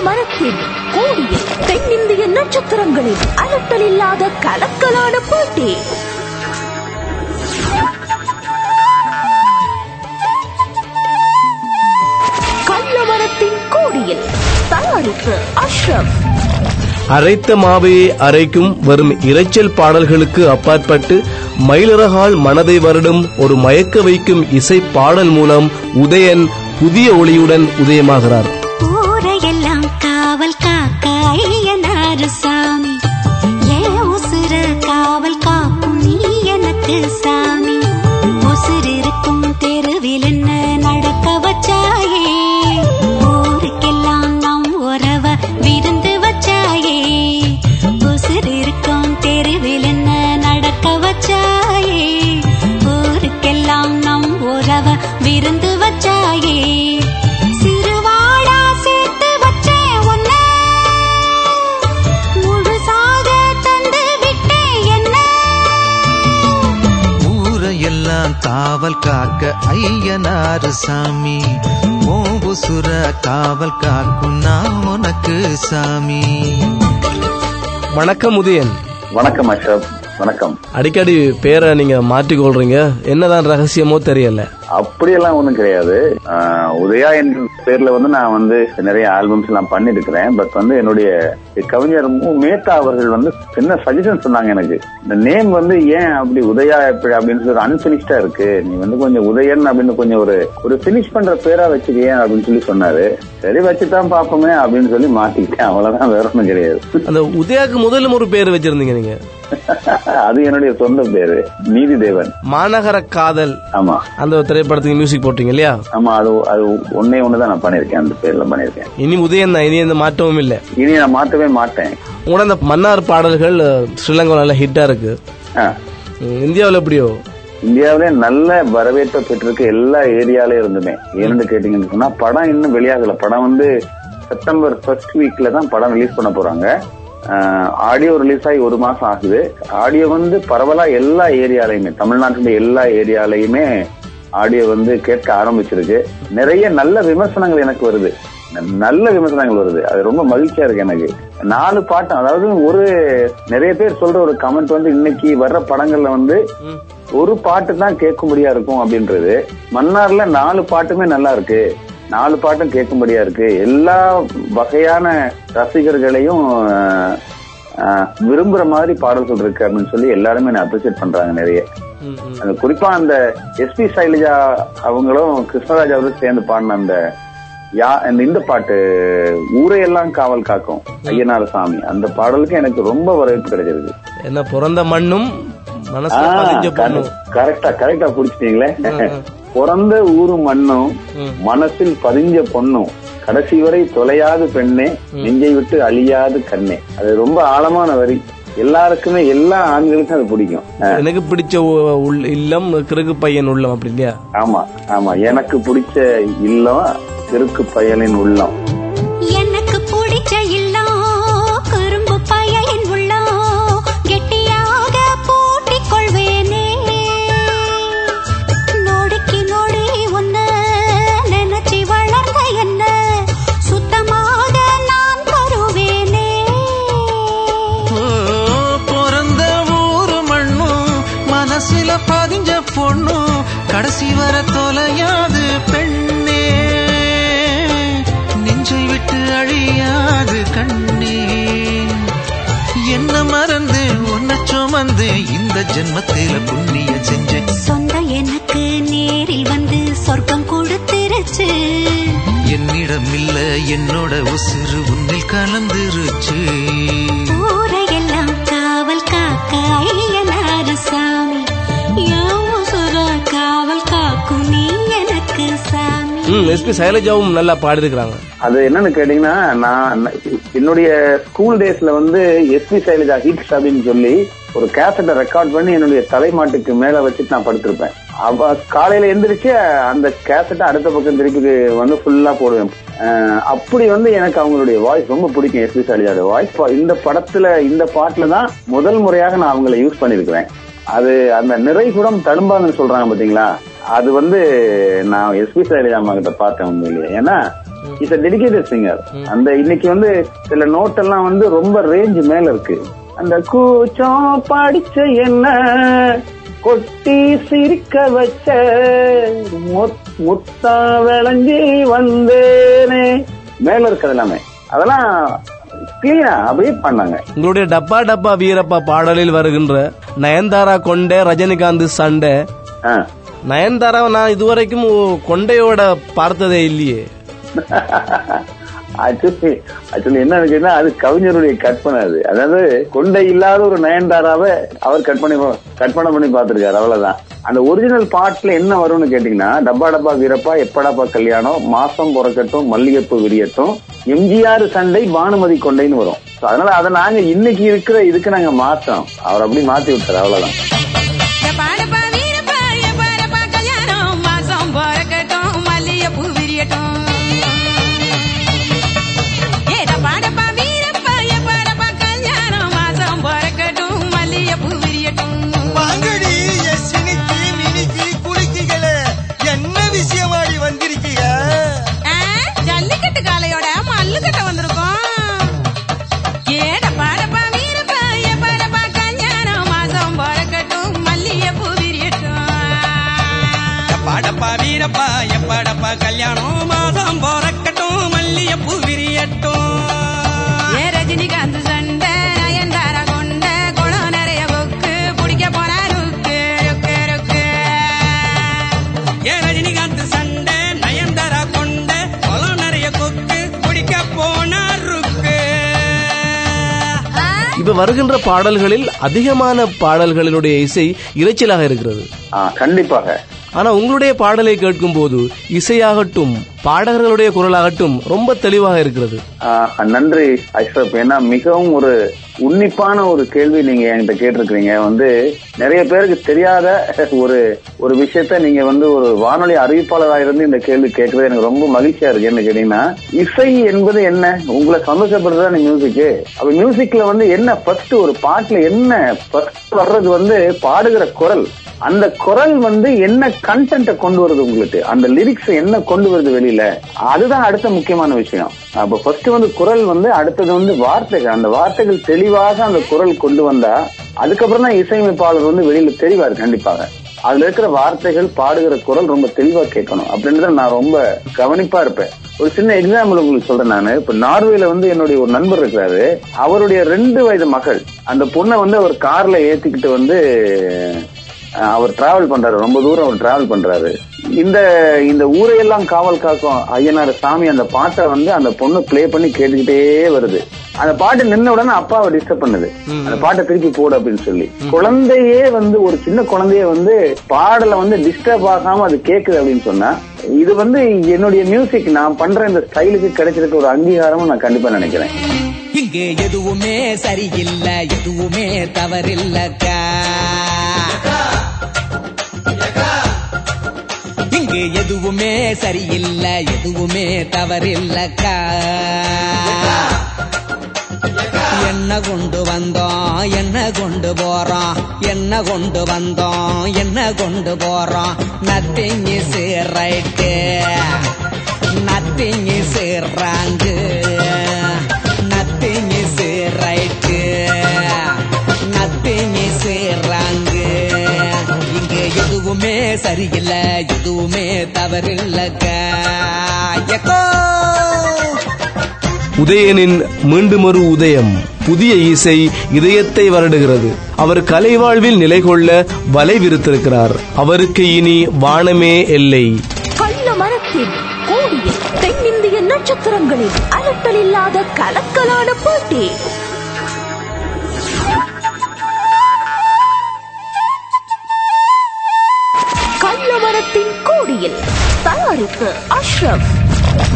மரத்தின் கோடியில் தென்னிந்திய நட்சத்திரங்களின் அலட்டல் இல்லாத கலக்கலான போட்டி. கள்ளமரத்தின் கோடியில் தயாரிப்பு அஷ்ரப். அரைத்த மாவையை அரைக்கும் வெறும் இரைச்சல் பாடல்களுக்கு அப்பாற்பட்டு மயிலிறகால் மனதை வருடும் ஒரு மயக்க வைக்கும் இசை பாடல் மூலம் உதயன் புதிய ஒளியுடன் உதயமாகிறார். ஊரையெல்லாம் காவல் காக்க ஐயனார் சாமி, ஏன் உசுர காவல் காக்கும் நீ எனக்கு சாமி. உசுர் இருக்கும் தெருவில் என்ன நடக்க வச்சாயே, ஊருக்கெல்லாம் நம் உறவ விருந்து வச்சாயே. உசுர் இருக்கும் தெருவில் என்ன நடக்க வச்சாயே, ஊருக்கெல்லாம் நம் உறவ விருந்து வச்சாயே. காவல் காக்க ஐயனார் சாமி, ஓபுசுர காவல் காக்கும் நான் உனக்கு சாமி. வணக்கம் உதயன். வணக்கம் அஷ்ரப். வணக்கம். அடிக்கடி பேரை நீங்க மாற்றிக்கொள்றீங்க, என்னதான் ரகசியமோ தெரியல. அப்படியெல்லாம் ஒண்ணும் கிடையாது. உதயா என்ற பேர்ல நான் நிறைய ஆல்பம்ஸ் எல்லாம் பண்ணிருக்கிறேன். பட் என்னுடைய கவிஞர் மேத்தா அவர்கள் சின்ன சஜஷன் சொன்னாங்க எனக்கு. இந்த நேம் ஏன் அப்படி உதயா எப்படி அப்படின்னு சொல்லி அன்பினிஷ்டா இருக்கு, நீ கொஞ்சம் உதயன் அப்படின்னு கொஞ்சம் ஒரு பினிஷ் பண்ற பேரா வச்சுக்கேன் அப்படின்னு சொல்லி சொன்னாரு. சரி வச்சுதான் பாப்போமே அப்படின்னு சொல்லி மாத்திக்கிட்டேன், அவ்வளவுதான், வேற ஒண்ணும் கிடையாது. அந்த உதயாக்கு முதல்ல ஒரு பேர் வச்சிருந்தீங்க நீங்க? அது என்னுடைய சொந்த பேரு, நீதி தேவன். மாநகர காதல். ஆமா, அந்த திரைப்படத்துக்கு மியூசிக் போட்டீங்க இல்லையா? ஆமா, அது ஒன்னேதான் நான் பண்ணிருக்கேன், அந்த பேர்ல பண்ணிருக்கேன். இனி உதயன் தான், இனி எந்த மாற்றமும் இல்ல. இனி நான் மாற்றவே மாட்டேன். உங்களோட அந்த மன்னார் பாடல்கள் ஸ்ரீலங்கா நல்ல ஹிட்டா இருக்கு. இந்தியாவில் எப்படியோ? இந்தியாவிலே நல்ல வரவேற்பை பெற்றிருக்கு எல்லா ஏரியால இருந்துமே. ஏன்னு கேட்டீங்கன்னு சொன்னா, படம் இன்னும் வெளியாகல. படம் செப்டம்பர் ஃபர்ஸ்ட் வீக்ல தான் படம் ரிலீஸ் பண்ண போறாங்க. ஆடியோ ரிலீஸ் ஆகி 1 மாசம் ஆகுது. ஆடியோ பரவலா எல்லா ஏரியாலையுமே, தமிழ்நாட்டுடைய எல்லா ஏரியாலையுமே ஆடியோ கேட்க ஆரம்பிச்சிருக்கு. நிறைய நல்ல விமர்சனங்கள் எனக்கு வருது, நல்ல விமர்சனங்கள் வருது. அது ரொம்ப மகிழ்ச்சியா இருக்கு எனக்கு. 4 பாட்டு, அதாவது நிறைய பேர் சொல்ற ஒரு கமெண்ட் இன்னைக்கு வர்ற படங்கள்ல ஒரு பாட்டு தான் கேட்கும்படியா இருக்கும் அப்படின்றது. மன்னார்ல 4 பாட்டுமே நல்லா இருக்கு, 4 பாட்டும் கேட்கும்படியா இருக்கு. எல்லா வகையான ரசிகர்களையும் விரும்புற மாதிரி பாடல்கள் இருக்கு அப்படின்னு சொல்லி எல்லாருமே அப்ரிசியேட் பண்றாங்க நிறைய. குறிப்பா அந்த எஸ்பி சைலஜா அவங்களும் கிருஷ்ணராஜ் அவரும் சேர்ந்து பாடின இந்த பாட்டு ஊரையெல்லாம் காவல் காக்கும் ஐயனார் சாமி, அந்த பாடலுக்கு எனக்கு ரொம்ப வரவேற்பு கிடைச்சிருக்கு. என்ன பிறந்த மண்ணும் கரெக்டா புடிச்சிட்டீங்களே. பிறந்த ஊரு மண்ணும் மனசில் பதிஞ்ச பொண்ணும் கடைசி வரை தொலையாது பெண்ணே நெஞ்சை விட்டு அழியாது கண்ணே. அது ரொம்ப ஆழமான வரி. எல்லாருக்குமே, எல்லா ஆண்களுக்கும் அது பிடிக்கும். எனக்கு பிடிச்ச இல்லம் கிறுக்கு பையன் உள்ளம், அப்படி இல்லையா? ஆமா ஆமா, எனக்கு பிடிச்ச இல்லம் கிறுக்கு பையனின் உள்ளம். எனக்கு பிடிச்ச இல்லம் கரும்பு பையனின் உள்ளம், கெட்டியாக பூட்டிக் கொள்வேனே. நோடிக்கு நோடி ஒன்ன நினைச்சி வளர்ந்த என்ன சுத்தமாக நான் தருவேனே. பிறந்த ஊரு மண்ணும் மனசுல பதிஞ்ச பொண்ணும் கடைசி வர தொலையாது பெண்ணே, நெஞ்சை விட்டு அழியாது கண்ணே. என்ன மறந்து உன்னை சுமந்து இந்த ஜென்மத்தில புண்ணிய செஞ்ச சொந்த எனக்கு நேரில் சொர்க்கம் கொடுத்திருச்சு. என்னிடம் இல்ல என்னோட உசுறு உன்னில் கலந்துருச்சு. ஊரையெல்லாம் காவல் காக்க ஐயனார் சாமி, என் உசுர காவல் காக்கும் நீ எனக்கு சாமி. எஸ்பி சைலஜாவும் நல்லா பாடி இருக்காங்க. அது என்னன்னு கேட்டீங்கன்னா, நான் என்னுடைய ஸ்கூல் டேஸ்ல எஸ்பி சைலஜா ஹிட்ஸ் அப்படின்னு சொல்லி ஒரு கேசட்டை ரெக்கார்ட் பண்ணி என்னுடைய தலைமாட்டுக்கு மேல வச்சுட்டு நான் படுத்திருப்பேன். அப்ப காலையில எந்திரிச்சு அந்த கேசட்டை அடுத்த பக்கம் திருப்பி ஃபுல்லா போடுவேன். அப்படி எனக்கு அவங்களுடைய வாய்ஸ் ரொம்ப பிடிக்கும், எஸ்பி சைலஜாவோட வாய்ஸ். இந்த படத்துல இந்த பாட்டுல தான் முதல் முறையாக நான் அவங்களை யூஸ் பண்ணிருக்கிறேன். அது அந்த நிறைகுடம் தழும்பாங்கன்னு சொல்றாங்க பாத்தீங்களா, அது நான் எஸ்பி சைலஜா அம்மா கிட்ட பார்த்தேன் உண்மையிலேயே. ஏன்னா இஸ் a dedicated singer. அந்த இன்னைக்கு வந்து சில நோட்டெல்லாம் வந்து ரொம்ப ரேஞ்ச் மேல இருக்கு. அந்த கூச்சம் படிச்ச என்ன கொட்டி சிரிக்க வச்ச முத்தா விளைஞ்சி வந்தேனே மேல இருக்கிறது எல்லாமே அதெல்லாம் கிளீனா அப்படியே பண்ணாங்க. உங்களுடைய டப்பா டப்பா வீரப்பா பாடலில் வருகின்ற நயன்தாரா கொண்டை ரஜினிகாந்த் சண்டை, நயன்தாராவை நான் இதுவரைக்கும் கொண்டையோட பார்த்ததே இல்லையே. ஆக்சுவலி என்ன இருக்குன்னா அது கவிஞருடைய கற்பனை. அது அதாவது கொண்டை இல்லாத ஒரு நயன்தாராவை அவர் கற்பனை பண்ணி பார்த்திருக்காரு, அவ்வளவுதான். அந்த ஒரிஜினல் பாட்டுல என்ன வரும்னு கேட்டீங்கன்னா, டப்பா டப்பா வீரப்பா, எப்படாப்பா கல்யாணம், மாசம் பிறக்கட்டும், மல்லிகைப்பூ விரியட்டும், எம்ஜிஆர் சண்டை, பானுமதி கொண்டைன்னு வரும். அதனால அதை நாங்க இன்னைக்கு இருக்கிற இதுக்கு நாங்க மாத்தோம், அவர் அப்படி மாத்தி விட்டாரு, அவ்வளவுதான். எப்படப்பா கல்யாணம், மாதம் பிறக்கட்டும், மல்லிகைப்பூ விரியட்டும். ஏ ரஜினிகாந்த் சண்டை, நயன்தாரா கொண்ட, குளம் நிறைய கொக்கு, பிடிக்க போனா ருக்கு ருக்கு ருக்கு. ஏ ரஜினிகாந்த் சண்டை, நயன்தாரா கொண்ட, குளம் நிறைய கொக்கு, பிடிக்க போனா ருக்கு. இப்ப வருகின்ற பாடல்களில் அதிகமான பாடல்களினுடைய இசை இரைச்சலாக இருக்கிறது. கண்டிப்பாக. ஆனா உங்களுடைய பாடலை கேட்கும் போது இசையாகட்டும் பாடகர்களுடைய குரலாகட்டும் ரொம்ப தெளிவாக இருக்கிறது. நன்றி அஷ்ரப். ஏன்னா மிகவும் ஒரு உன்னிப்பான ஒரு கேள்வி நீங்க என்கிட்ட கேட்டிருக்கீங்க. வந்து நிறைய பேருக்கு தெரியாத ஒரு விஷயத்த நீங்க வந்து ஒரு வானொலி அறிவிப்பாளராக இருந்து இந்த கேள்வி கேட்கறது எனக்கு ரொம்ப மகிழ்ச்சியா இருக்கு. என்ன கேட்டீங்கன்னா, இசை என்பது என்ன, உங்களை சந்தோஷப்படுறதா மியூசிக்கு. அப்ப மியூசிக்ல வந்து என்ன ஃபர்ஸ்ட், ஒரு பாட்டுல என்ன ஃபர்ஸ்ட் வர்றது வந்து பாடுகிற குரல். அந்த குரல் வந்து என்ன கண்டென்ட்டை கொண்டு வருது, உங்களுக்கு அந்த லிரிக்ஸ் என்ன கொண்டு வருது வெளியில, அதுதான் அடுத்த முக்கியமான விஷயம். அப்ப ஃபர்ஸ்ட் வந்து குரல் வந்து, அடுத்தது வந்து வார்த்தைகள். அந்த வார்த்தைகள் தெளிவாக அந்த குரல் கொண்டு வந்தா அதுக்கப்புறம் தான் இசையமைப்பாளர் வந்து வெளியில தெரிவாரு. கண்டிப்பாக அதுல இருக்கிற வார்த்தைகள், பாடுகிற குரல் ரொம்ப தெளிவா கேட்கணும் அப்படின்றத நான் ரொம்ப கவனிப்பா இருப்பேன். ஒரு சின்ன எக்ஸாம்பிள் உங்களுக்கு சொல்றேன். நானு இப்ப நார்வேல வந்து என்னுடைய ஒரு நண்பர் இருக்கிறாரு. அவருடைய 2 வயது மகள், அந்த பொண்ணை வந்து அவர் கார்ல ஏத்திக்கிட்டு வந்து அவர் டிராவல் பண்றாரு, ரொம்ப தூரம் அவர் டிராவல் பண்றாரு. இந்த ஊரையெல்லாம் காவல் காக்கும் ஐயனார் சாமி அந்த பாட்டை வந்து அந்த பொண்ணு பிளே பண்ணி கேட்டுக்கிட்டே வருது. அந்த பாட்டு நின்ன உடனே அப்பாவை டிஸ்டர்ப் பண்ணுது, அந்த பாட்டை திருப்பி போடு அப்படின்னு சொல்லி. குழந்தையே வந்து, ஒரு சின்ன குழந்தைய வந்து பாடல வந்து டிஸ்டர்ப் ஆகாம அது கேக்குது அப்படின்னு சொன்னா, இது வந்து என்னுடைய மியூசிக், நான் பண்ற இந்த ஸ்டைலுக்கு கிடைச்சிருக்க ஒரு அங்கீகாரமும் நான் கண்டிப்பா நினைக்கிறேன். இங்கே எதுவுமே சரியில்ல, எதுவுமே தவறில்லக்கா. இங்கே எதுவுமே சரியில்ல, எதுவுமே தவறில்லக்கா. என்ன கொண்டு வந்தோம், என்ன கொண்டு போறோம், என்ன கொண்டு வந்தோம், என்ன கொண்டு போறோம். Nothing is right, nothing is wrong, nothing is right, nothing is wrong. இங்க எதுவுமே சரியில்லை, எதுவுமே தவறில்லக்கா. உதயனின் மீண்டுமொரு உதயம். புதிய இசை இதயத்தை வருடுகிறது. அவர் கலை வாழ்வில் நிலை கொள்ள வலை விரித்திருக்கிறார். அவருக்கு இனி வானமே எல்லை. கள்ள மரத்தில் கூடிய தென்னிந்திய நட்சத்திரங்களின் அலட்டல் இல்லாத கலக்கலான போட்டி. கள்ள மரத்தின் கோடியில் தயாரிப்பு அஷ்ரப்.